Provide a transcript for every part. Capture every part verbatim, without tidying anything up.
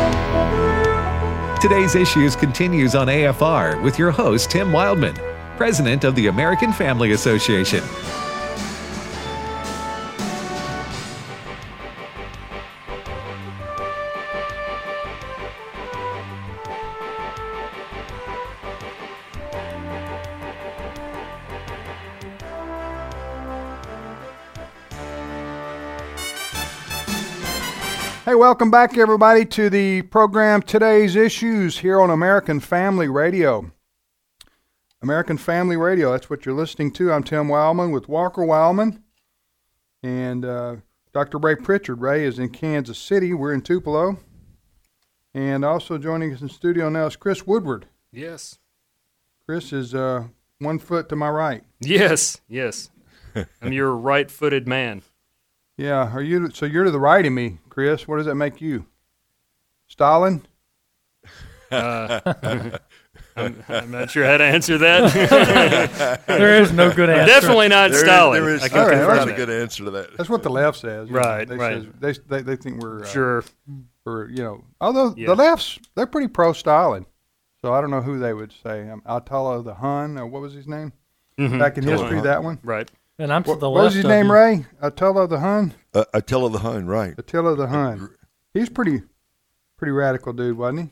Today's Issues continues on A F R with your host, Tim Wildman, President of the American Family Association. Hey, welcome back, everybody, to the program Today's Issues here on American Family Radio. American Family Radio, that's what you're listening to. I'm Tim Wildman with Walker Wildman and uh, Doctor Ray Pritchard. Ray is in Kansas City. We're in Tupelo. And also joining us in studio now is Chris Woodward. Yes. Chris is uh, one foot to my right. Yes, yes. I'm your right-footed man. Yeah, are you? So you're to the right of me, Chris. What does that make you? Stalin? Uh, I'm, I'm not sure how to answer that. There is no good answer. Definitely not There is- Stalin. there is I can All right, confirm not a that. good answer to that. That's what the left says. you know. Right, They right. says- they, they they think we're uh, Sure. we're you know. Although Yeah. the left's they're pretty pro Stalin, so I don't know who they would say. Um, Attila the Hun, or what was his name Mhm. back in Attila history? Hun. That one. Right. And I'm to What, the what left was his of name? you. Ray Attila the Hun. Uh, Attila the Hun, right? Attila the Hun. He's pretty pretty radical dude, wasn't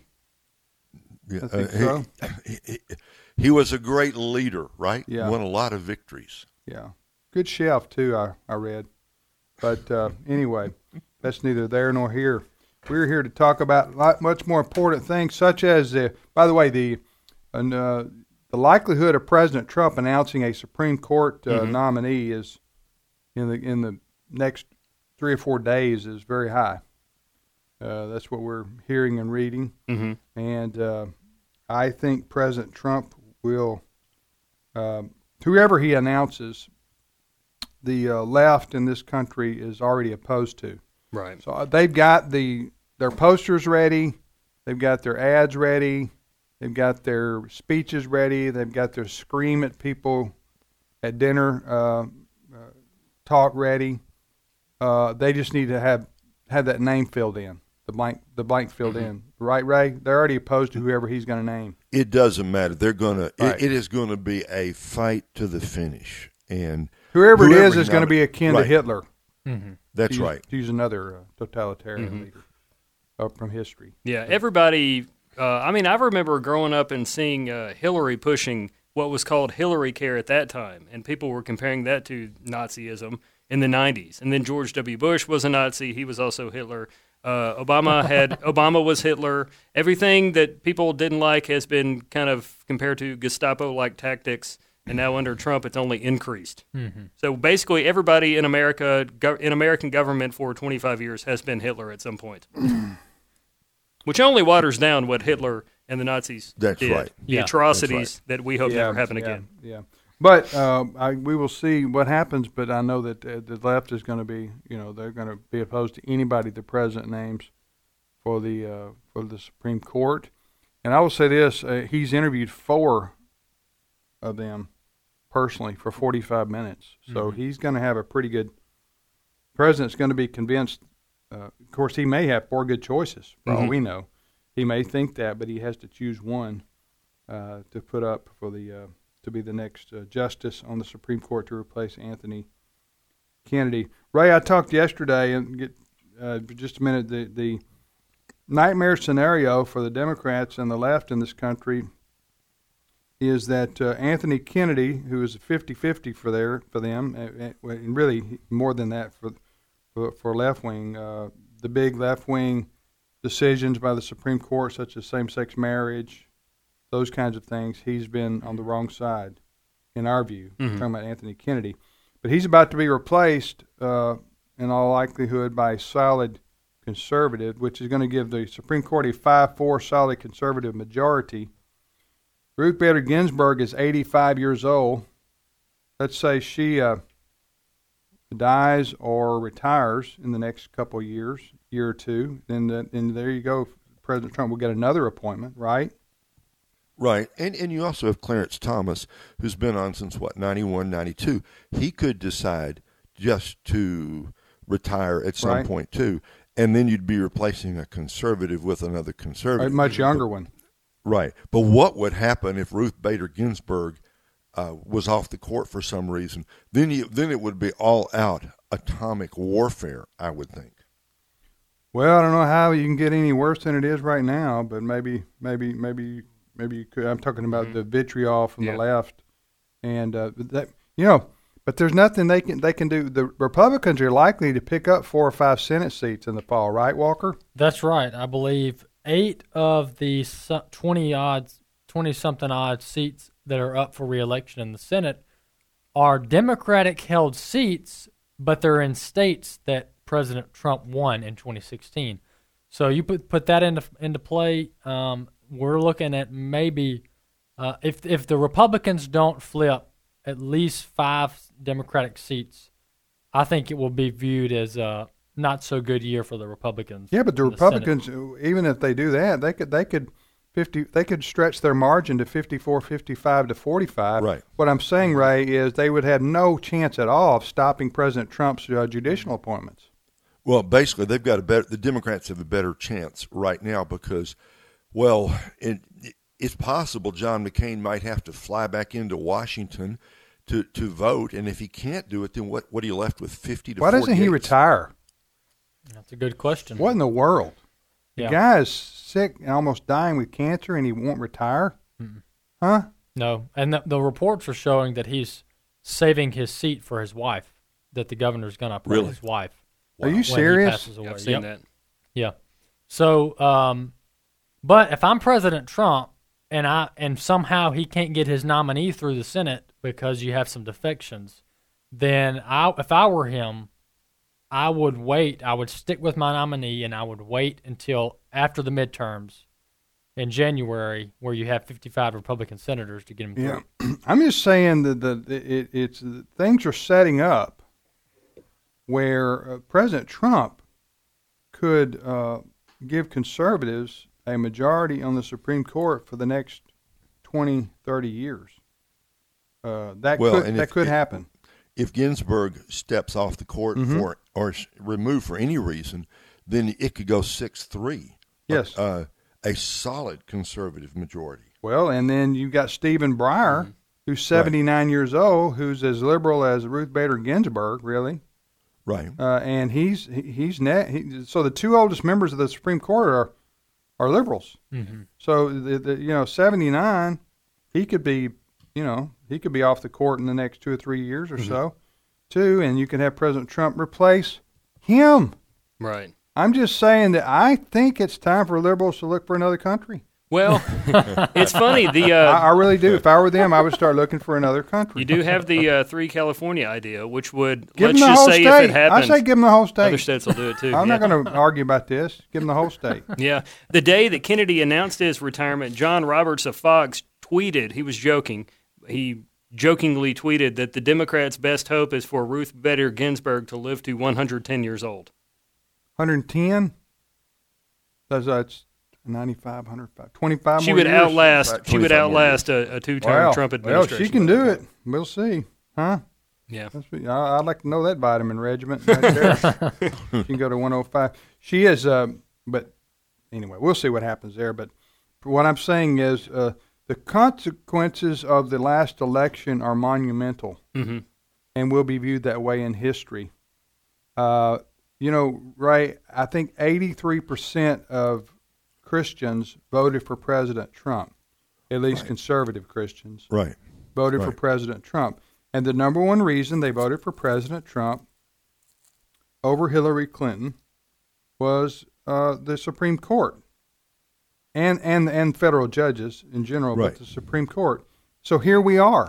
he? Yeah, I think uh, so. he, he, he was a great leader, right? Yeah. Won a lot of victories. Yeah, good chef too. I I read, but uh, anyway, that's neither there nor here. We're here to talk about lot, much more important things, such as the. By the way, the uh, the likelihood of President Trump announcing a Supreme Court uh, Mhm. nominee is in the in the next three or four days is very high. Uh, that's what we're hearing and reading, Mm-hmm. and uh, I think President Trump will, um, whoever he announces, the uh, left in this country is already opposed to. Right. So uh, they've got the their posters ready, they've got their ads ready, they've got their speeches ready, they've got their scream at people at dinner uh, uh, talk ready. Uh, they just need to have have that name filled in, the blank the blank filled Mm-hmm. in. Right, Ray? They're already opposed to whoever he's going to name. It doesn't matter. They're gonna. Right. It, it is going to be a fight to the finish, and Whoever, it Whoever is he is going to nomi- be akin right. to Hitler. Mm-hmm. that's to use, right. To use another uh, totalitarian Mhm. leader uh, from history. Yeah, everybody, uh, I mean, I remember growing up and seeing uh, Hillary pushing what was called Hillary Care at that time, and people were comparing that to Nazism in the nineties. And then George W. Bush was a Nazi. He was also Hitler. Uh, Obama had Obama was Hitler. Everything that people didn't like has been kind of compared to Gestapo-like tactics, and now under Trump, it's only increased. Mm-hmm. So basically, everybody in America, go, in American government for twenty-five years, has been Hitler at some point, which only waters down what Hitler and the Nazis That's did. right. The Yeah, atrocities that we hope Yeah, never happen yeah, again. Yeah, but uh, I, we will see what happens. But I know that uh, the left is going to be, you know, they're going to be opposed to anybody the president names for the uh, for the Supreme Court. And I will say this: uh, he's interviewed four of them personally for forty-five minutes, so Mhm. he's going to have a pretty good. President's going to be convinced. Uh, of course, he may have four good choices for all Mhm. we know. He may think that, but he has to choose one uh, to put up for the uh, to be the next uh, justice on the Supreme Court to replace Anthony Kennedy. Ray, I talked yesterday, and get uh, for just a minute. The the nightmare scenario for the Democrats and the left in this country is that uh, Anthony Kennedy, who is a fifty-fifty for their for them, uh, uh, and really more than that for for, for left wing, uh, the big left wing decisions by the Supreme Court, such as same-sex marriage, those kinds of things, he's been on the wrong side, in our view. Mhm. Talking about Anthony Kennedy. But he's about to be replaced, uh, in all likelihood, by a solid conservative, which is going to give the Supreme Court a five four solid conservative majority. Ruth Bader Ginsburg is eighty-five years old. Let's say she uh, dies or retires in the next couple of years, year or two, then the, and there you go. President Trump will get another appointment, right? Right. And and you also have Clarence Thomas, who's been on since, what, ninety-one, ninety-two. He could decide just to retire at some Right. point, too. and then you'd be replacing a conservative with another conservative. A much younger one. Right. But what would happen if Ruth Bader Ginsburg uh, was off the court for some reason? Then you, then it would be all out atomic warfare, I would think. Well, I don't know how you can get any worse than it is right now, but maybe, maybe, maybe, maybe you could. I'm talking about mm-hmm. the vitriol from yeah. the left, and uh, that you know. But there's nothing they can they can do. The Republicans are likely to pick up four or five Senate seats in the fall, right, Walker? That's right. I believe eight of the twenty odds, twenty something odd seats that are up for re-election in the Senate are Democratic-held seats, but they're in states that President Trump won in twenty sixteen. So you put put that into into play. Um, we're looking at maybe uh, if if the Republicans don't flip at least five Democratic seats, I think it will be viewed as a not so good year for the Republicans. Yeah, but the Republicans, the even if they do that, they could they could fifty they could stretch their margin to fifty-four, fifty-five to forty-five. Right. What I'm saying, Ray, is they would have no chance at all of stopping President Trump's uh, judicial appointments. Well, basically, they've got a better. The Democrats have a better chance right now because, well, it, it's possible John McCain might have to fly back into Washington to, to vote, and if he can't do it, then what? What are you left with? Fifty to. Why doesn't he retire? That's a good question. What in the world? Yeah. The guy is sick and almost dying with cancer, and he won't retire? Mm-mm. Huh? No, and the, the reports are showing that he's saving his seat for his wife. That the governor's going to appoint really? his wife. Wow. Are you when serious? He passes away. Yeah, I've seen yep. that. Yeah. So, um, but if I'm President Trump and I and somehow he can't get his nominee through the Senate because you have some defections, then I, if I were him, I would wait. I would stick with my nominee and I would wait until after the midterms in January, where you have fifty-five Republican senators to get him through. Yeah, I'm just saying that the it, it's things are setting up where uh, President Trump could uh, give conservatives a majority on the Supreme Court for the next twenty, thirty years. Uh, that well, could and that if, could happen. If Ginsburg steps off the court mm-hmm. for or removed for any reason, then it could go six three. Yes. Uh, a solid conservative majority. Well, and then you've got Stephen Breyer, mm-hmm. who's seventy-nine right. years old, who's as liberal as Ruth Bader Ginsburg, really. Right. Uh, and he's he, he's net. He, so the two oldest members of the Supreme Court are are liberals. Mm-hmm. So the, the you know seventy-nine, he could be you know he could be off the court in the next two or three years or mm-hmm. so, too, and you can have President Trump replace him. Right. I'm just saying that I think it's time for liberals to look for another country. Well, it's funny. The uh, I, I really do. If I were them, I would start looking for another country. You do have the uh, three California idea, which would give let's them the just whole say state. if it happens, I say give them the whole state. Other states will do it too. I'm yeah. not going to argue about this. Give them the whole state. Yeah. The day that Kennedy announced his retirement, John Roberts of Fox tweeted. He was joking. He jokingly tweeted that the Democrats' best hope is for Ruth Bader Ginsburg to live to one hundred ten years old. one hundred ten. That's that's. ninety-five, one hundred five, twenty-five she more would years. outlast. She would outlast a, a two-term well, Trump administration. Well, she can do it. We'll see, huh? Yeah. That's, I, I'd like to know that vitamin regiment right there. She can go to one oh five. She is, uh, but anyway, we'll see what happens there. But what I'm saying is, uh, the consequences of the last election are monumental, mm-hmm. and will be viewed that way in history. Uh, you know, Ray, I think eighty-three percent of Christians voted for President Trump, at least right. conservative Christians. Right. Voted right. for President Trump. And the number one reason they voted for President Trump over Hillary Clinton was uh, the Supreme Court and, and, and federal judges in general, right. but the Supreme Court. So here we are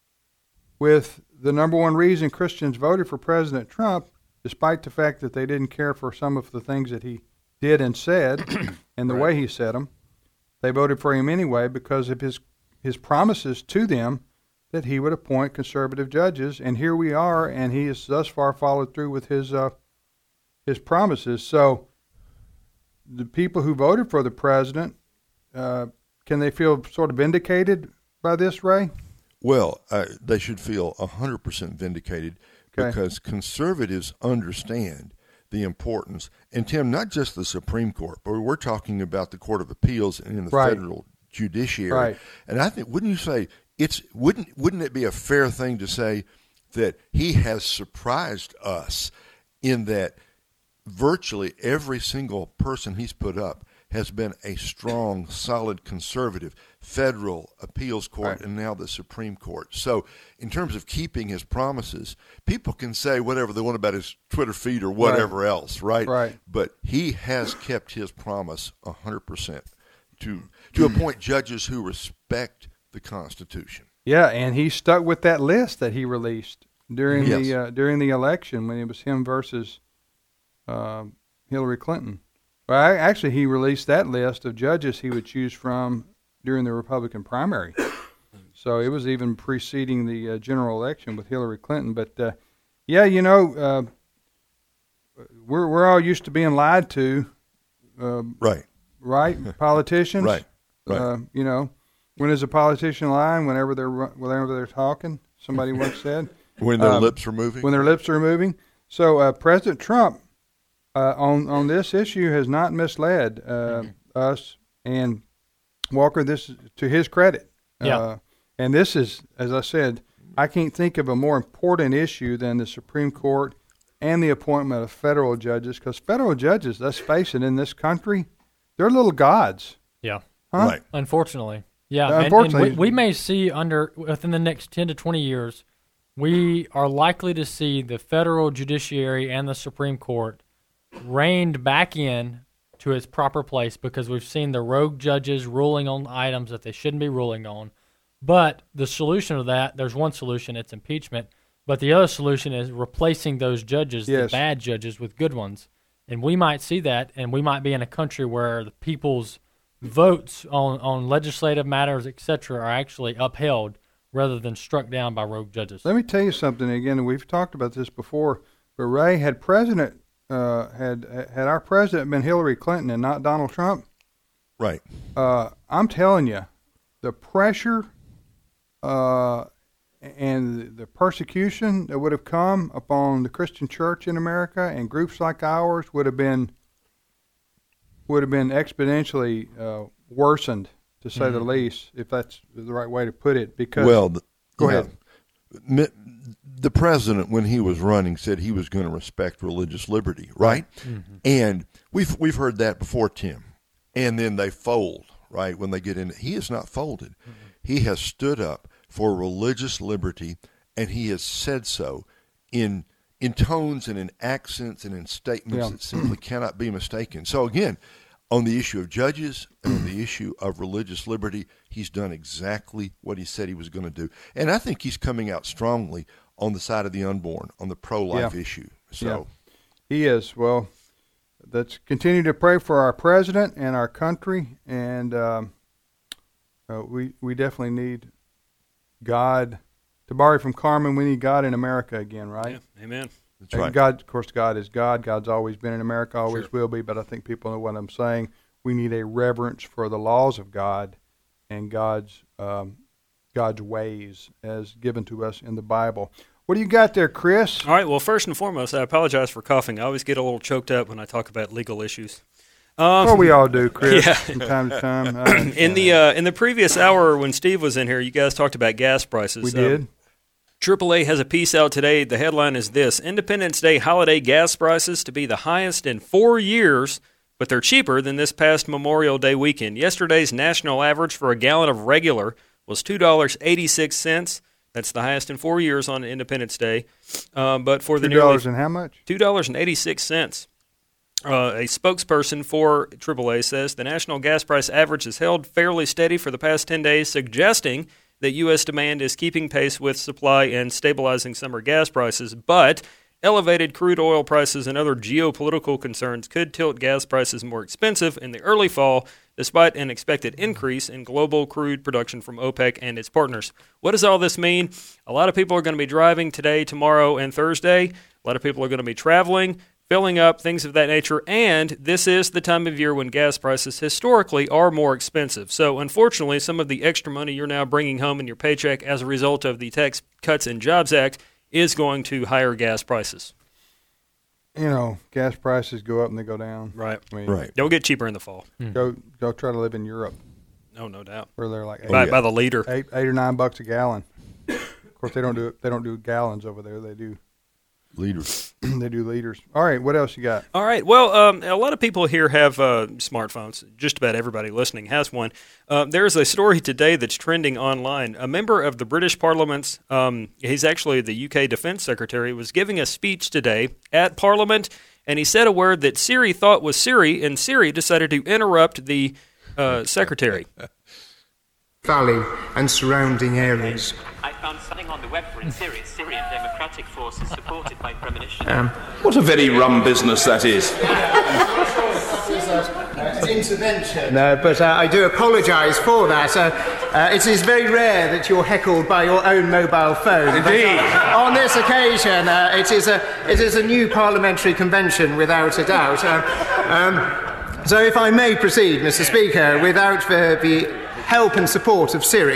with the number one reason Christians voted for President Trump, despite the fact that they didn't care for some of the things that he did and said, and the right. way he said them. They voted for him anyway because of his his promises to them that he would appoint conservative judges. And here we are, and he has thus far followed through with his uh, his promises. So the people who voted for the president, uh, can they feel sort of vindicated by this, Ray? Well, uh, they should feel one hundred percent vindicated okay. because conservatives understand the importance. And, Tim, not just the Supreme Court, but we're talking about the Court of Appeals and in the Right. federal judiciary. Right. And I think, wouldn't you say, it's wouldn't wouldn't it be a fair thing to say that he has surprised us in that virtually every single person he's put up has been a strong, solid conservative, federal appeals court, Right. and now the Supreme Court. So in terms of keeping his promises, people can say whatever they want about his Twitter feed or whatever else, right? Right. But he has kept his promise one hundred percent to, to appoint judges who respect the Constitution. Yeah, and he stuck with that list that he released during Yes. the uh, during the election when it was him versus uh, Hillary Clinton. Well, I, actually, he released that list of judges he would choose from during the Republican primary. So it was even preceding the uh, general election with Hillary Clinton. But uh, yeah, you know, uh, we're we're all used to being lied to, uh, Right. right? Politicians, Right. Right. Uh, you know, when is a politician lying? Whenever they're whenever they're talking. Somebody once said When their um, lips are moving. when their lips are moving. So uh, President Trump uh, on on this issue has not misled uh, Mm-hmm. us. And Walker, this is to his credit. Yeah. Uh, and this is, as I said, I can't think of a more important issue than the Supreme Court and the appointment of federal judges. Because federal judges, let's face it, in this country, they're little gods. Yeah. Huh? Right. Unfortunately. Yeah. Uh, and- unfortunately. and we, we may see under within the next ten to twenty years, we are likely to see the federal judiciary and the Supreme Court reined back in to its proper place because we've seen the rogue judges ruling on items that they shouldn't be ruling on. But the solution to that, there's one solution, it's impeachment. But the other solution is replacing those judges, Yes. the bad judges, with good ones. And we might see that, and we might be in a country where the people's votes on, on legislative matters, et cetera, are actually upheld rather than struck down by rogue judges. Let me tell you something again. We've talked about this before, but Ray, had President uh, had had our president been Hillary Clinton and not Donald Trump, Right. uh, I'm telling you, the pressure uh, and the persecution that would have come upon the Christian church in America and groups like ours would have been would have been exponentially uh, worsened, to say Mm-hmm. the least, if that's the right way to put it. Because Well, the, go yeah. ahead. Mi- The president, when he was running, said he was going to respect religious liberty, right? Mm-hmm. And we've we've heard that before, Tim. And then they fold, right? When they get in, he has not folded. Mm-hmm. He has stood up for religious liberty, and he has said so in in tones and in accents and in statements Yeah. that simply cannot be mistaken. So again, on the issue of judges and on the issue of religious liberty, he's done exactly what he said he was going to do. And I think he's coming out strongly on the side of the unborn, on the pro-life Yeah. issue. So, He is. Well, let's continue to pray for our president and our country, and um, uh, we we definitely need God. To borrow from Carmen, we need God in America again, right? Yeah, amen. that's And right. God, of course, God is God. God's always been in America, always Sure. will be. But I think people know what I'm saying. We need a reverence for the laws of God and God's um, God's ways as given to us in the Bible. What do you got there, Chris? All right. Well, first and foremost, I apologize for coughing. I always get a little choked up when I talk about legal issues. Um, Well, we all do, Chris, Yeah. from time to time. I in understand the that. uh, in the previous hour when Steve was in here, you guys talked about gas prices. we Um, did. triple A has a piece out today. The headline is this: Independence Day holiday gas prices to be the highest in four years, but they're cheaper than this past Memorial Day weekend. Yesterday's national average for a gallon of regular was two dollars and eighty-six cents. That's the highest in four years on Independence Day. Um, but for the Two nearly dollars and how much? two dollars and eighty-six cents. Uh, a spokesperson for triple A says the national gas price average has held fairly steady for the past ten days, suggesting that U S demand is keeping pace with supply and stabilizing summer gas prices. But elevated crude oil prices and other geopolitical concerns could tilt gas prices more expensive in the early fall, despite an expected increase in global crude production from OPEC and its partners. What does all this mean? A lot of people are going to be driving today, tomorrow, and Thursday. A lot of people are going to be traveling, filling up, things of that nature, and this is the time of year when gas prices historically are more expensive. So, unfortunately, some of the extra money you're now bringing home in your paycheck as a result of the Tax Cuts and Jobs Act is going to higher gas prices. you know, gas prices go up and they go down. Right. I mean, Right. They'll get cheaper in the fall. Go go try to live in Europe No, no doubt. where they're like eight, By, by the liter. eight, eight or nine bucks a gallon. Of course, they don't do they don't do gallons over there. They do Leaders. they do liters. All right, what else you got? All right. Well, um, a lot of people here have uh, smartphones. Just about everybody listening has one. Uh, there's a story today that's trending online. A member of the British Parliament's, um, he's actually the U K Defence Secretary, was giving a speech today at Parliament, and he said a word that Siri thought was Siri, and Siri decided to interrupt the uh, Secretary. Valley and surrounding areas. I found something on the web for in Syria. Syrian Democratic Forces supported by premonition. Um, What a very rum business that is. intervention. No, but uh, I do apologise for that. Uh, uh, it is very rare that you're heckled by your own mobile phone. Indeed. But, uh, on this occasion, uh, it is a it is a new parliamentary convention, without a doubt. Uh, um, so, if I may proceed, Mister Speaker, without the, the help and support of Siri.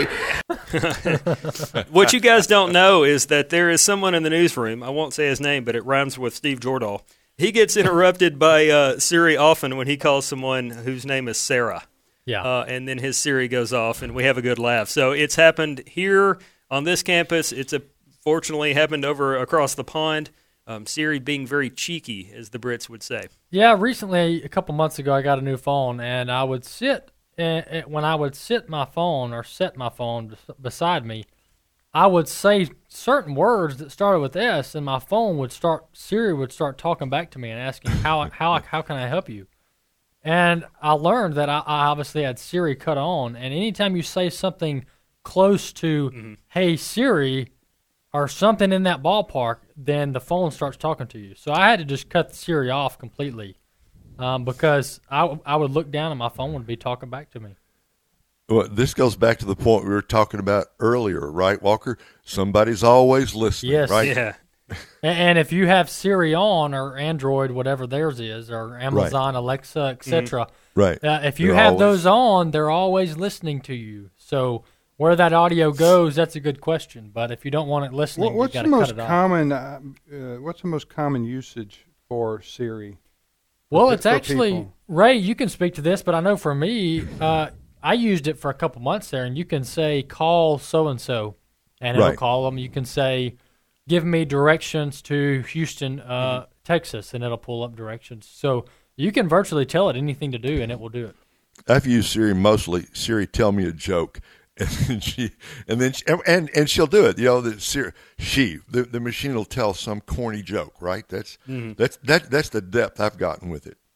What you guys don't know is that there is someone in the newsroom, I won't say his name, but it rhymes with Steve Jordahl. He gets interrupted by uh, Siri often when he calls someone whose name is Sarah. Yeah. Uh, and then his Siri goes off, and we have a good laugh. So it's happened here on this campus. It's a, fortunately happened over across the pond. Um, Siri being very cheeky, as the Brits would say. Yeah, recently, a couple months ago, I got a new phone, and I would sit, uh, when I would sit my phone or set my phone beside me, I would say certain words that started with S, and my phone would start, Siri would start talking back to me and asking, how how how can I help you? And I learned that I, I obviously had Siri cut on, and anytime you say something close to, mm-hmm. hey, Siri, or something in that ballpark, then the phone starts talking to you. So I had to just cut Siri off completely um, because I, I would look down and my phone would be talking back to me. Well, this goes back to the point we were talking about earlier, right, Walker? Somebody's always listening, Yes. right? Yeah. And, and if you have Siri on or Android, whatever theirs is, or Amazon, right. Alexa, et cetera, mm-hmm. right. uh, if you they're have always... those on, they're always listening to you. So where that audio goes, that's a good question. But if you don't want it listening, What, what's you the got to most cut it off. common? Uh, uh, what's the most common usage for Siri? Well, For- it's for actually people? Ray. You can speak to this, but I know for me, uh, I used it for a couple months there, and you can say call so and so, and it'll Right. call them. You can say give me directions to Houston, uh, Mm-hmm. Texas, and it'll pull up directions. So you can virtually tell it anything to do, and it will do it. I've used Siri mostly. Siri, tell me a joke, and then she, and then she, and and she'll do it. You know, the Siri, she, the, the machine will tell some corny joke, right? That's Mm-hmm. that's that that's the depth I've gotten with it.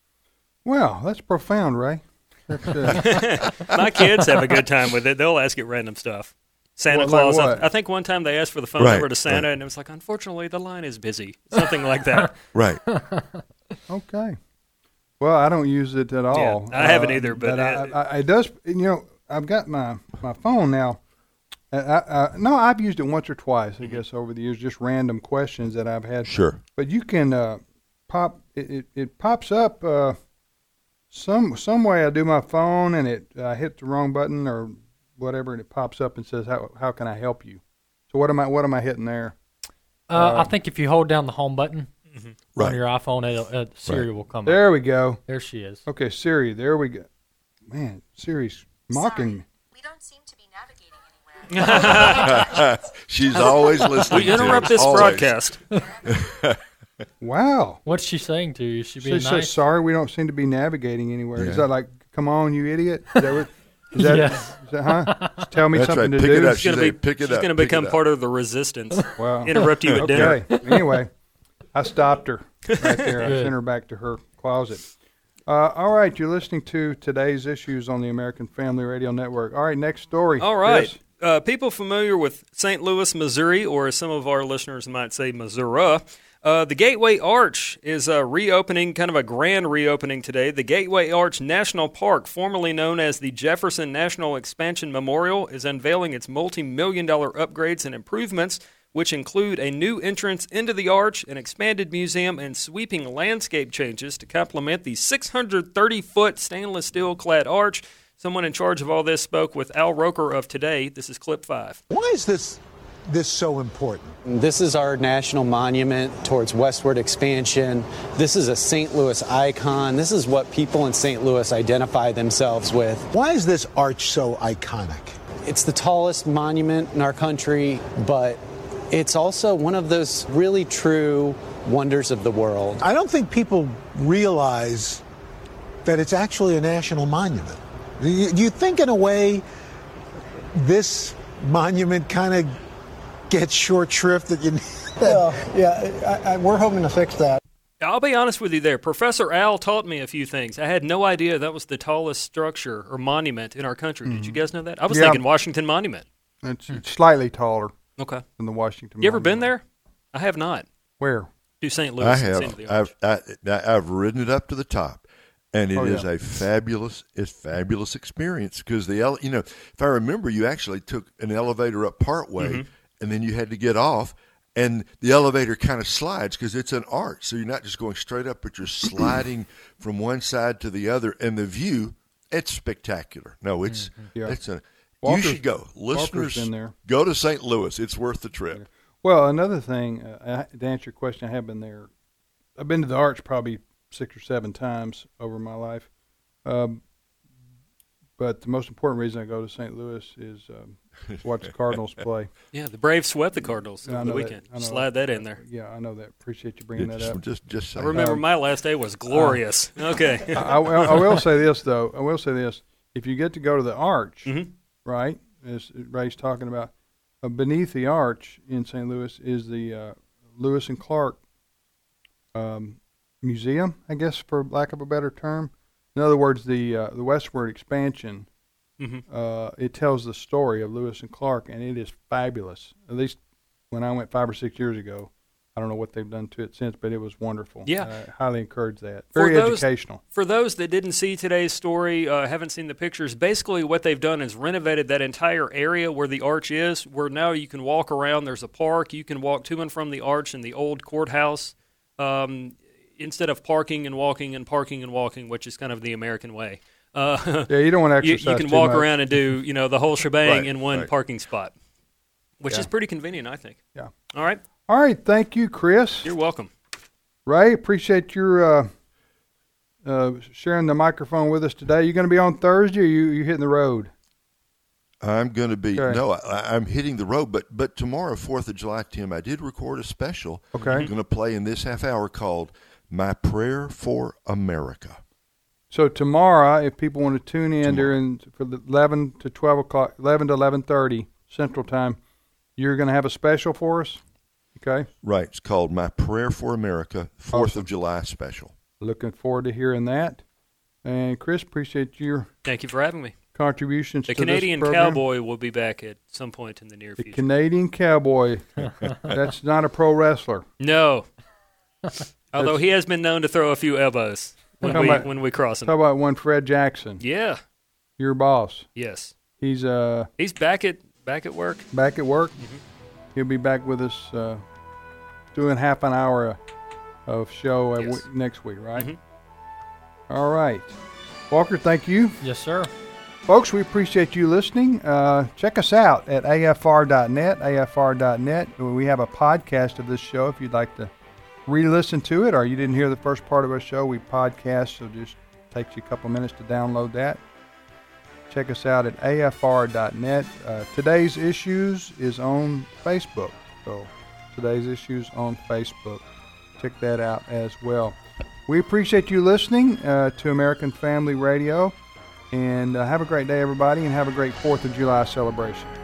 Wow, that's profound, Ray. That's, uh, My kids have a good time with it. They'll ask it random stuff. Santa What, like Claus. what? I, I think one time they asked for the phone Right, number to Santa, right. and it was like, unfortunately, the line is busy. Something like that. Right. okay. Well, I don't use it at all. I haven't either, but I, it- I, I, it does. You know, I've got my, my phone now. I, I, I, no, I've used it once or twice, I guess, over the years, just random questions that I've had. Sure. But you can uh, pop. It, it, it pops up uh, some some way. I do my phone, and it I hit the wrong button or whatever, and it pops up and says, "How how can I help you?" So what am I what am I hitting there? Uh, I Uh, think if you hold down the home button on Right. your iPhone, it'll, uh, Siri Right. will come up. There we go. There she is. Okay, Siri. There we go. Man, Siri's mocking me. We don't seem to be navigating anywhere. She's always listening. We interrupt to us, this always. broadcast. Wow. What's she saying to you? Is she She being says, nice? sorry, we don't seem to be navigating anywhere. Yeah. Is that like, come on, you idiot? Is that what, is that, Yes. is that huh? Just tell me That's something right. to Pick it do. up. She's going She's to a be, pick it she's up, gonna pick become it up. part of the resistance. Wow. Interrupt you at dinner. Okay. Anyway, I stopped her right there. I Good. sent her back to her closet. Uh, all right, you're listening to today's issues on the American Family Radio Network. All right, next story. All right. Yes. Uh, people familiar with Saint Louis, Missouri, or as some of our listeners might say, Missouri, uh, the Gateway Arch is uh, reopening, kind of a grand reopening today. The Gateway Arch National Park, formerly known as the Jefferson National Expansion Memorial, is unveiling its multi-million dollar upgrades and improvements, which include a new entrance into the arch, an expanded museum, and sweeping landscape changes to complement the six hundred thirty foot stainless steel clad arch. Someone in charge of all this spoke with Al Roker of Today. This is clip five. Why is this this so important? This is our national monument towards westward expansion. This is a Saint Louis icon. This is what people in Saint Louis identify themselves with. Why is this arch so iconic? It's the tallest monument in our country, but it's also one of those really true wonders of the world. I don't think people realize that it's actually a national monument. Do you, do you think, in a way, this monument kind of gets short shrift? That you. Well, yeah, I, I, we're hoping to fix that. I'll be honest with you there. Professor Al taught me a few things. I had no idea that was the tallest structure or monument in our country. Mm-hmm. Did you guys know that? I was yeah. thinking Washington Monument. It's hmm. slightly taller. Okay. Than the Washington. You ever Monument. been there? I have not. Where? To Saint Louis. I have. And the I've I, I've ridden it up to the top, and it oh, is yeah. a fabulous, it's fabulous experience because the ele- you know if I remember, you actually took an elevator up partway, mm-hmm. and then you had to get off, and the elevator kind of slides because it's an arch, so you're not just going straight up, but you're sliding from one side to the other, and the view, it's spectacular. No, it's mm-hmm. yeah. it's a Walker's, you should go, listeners. In there. Go to Saint Louis; it's worth the trip. Yeah. Well, another thing, uh, to answer your question, I have been there. I've been to the Arch probably six or seven times over my life. Um, but the most important reason I go to Saint Louis is um, watch the Cardinals play. Yeah, the Braves swept the Cardinals over the weekend. That, Slide that. that in there. Yeah, I know that. Appreciate you bringing yeah, that just, up. Just, just I remember um, my last day was glorious. Uh, okay. I, I, I will say this, though. I will say this. If you get to go to the Arch, mm-hmm. right, as Ray's talking about, Uh, beneath the arch in Saint Louis is the uh, Lewis and Clark um, Museum, I guess, for lack of a better term. In other words, the uh, the westward expansion. Mm-hmm. Uh, it tells the story of Lewis and Clark, and it is fabulous. At least when I went five or six years ago. I don't know what they've done to it since, but it was wonderful. Yeah. I highly encourage that. Very for those, educational. For those that didn't see today's story, uh, haven't seen the pictures, basically what they've done is renovated that entire area where the arch is, where now you can walk around. There's a park. You can walk to and from the arch in the old courthouse um, instead of parking and walking and parking and walking, which is kind of the American way. Uh, yeah, you don't want to exercise You, you can too walk much. around and do you know the whole shebang right, in one right. parking spot, which yeah. is pretty convenient, I think. Yeah. All right. All right, thank you, Chris. You're welcome. Ray, appreciate your uh, uh, sharing the microphone with us today. You going to be on Thursday, or you you hitting the road? I'm going to be okay. no, I, I'm hitting the road. But but tomorrow, Fourth of July, Tim, I did record a special. Okay, I'm going to play in this half hour called "My Prayer for America." So tomorrow, if people want to tune in tomorrow. during for the eleven to twelve o'clock, eleven to eleven thirty Central Time, you're going to have a special for us. Okay. Right. It's called My Prayer for America, fourth awesome. of July special. Looking forward to hearing that. And Chris, appreciate your Thank you for having me. contributions the to Canadian this program. Cowboy will be back at some point in the near the future. Canadian Cowboy. That's not a pro wrestler. No. Although he has been known to throw a few elbows when we about, when we cross him. How about one Fred Jackson? Yeah. Your boss. Yes. He's uh He's back at back at work. Back at work. Mm-hmm. He'll be back with us uh, doing half an hour of show yes. w- next week, right? Mm-hmm. All right. Walker, thank you. Yes, sir. Folks, we appreciate you listening. Uh, check us out at A F R dot net, A F R dot net. We have a podcast of this show if you'd like to re-listen to it, or you didn't hear the first part of our show, we podcast, so just takes you a couple minutes to download that. Check us out at A F R dot net. Uh, today's Issues is on Facebook. So today's Issues on Facebook. Check that out as well. We appreciate you listening uh, to American Family Radio. And uh, have a great day, everybody, and have a great fourth of July celebration.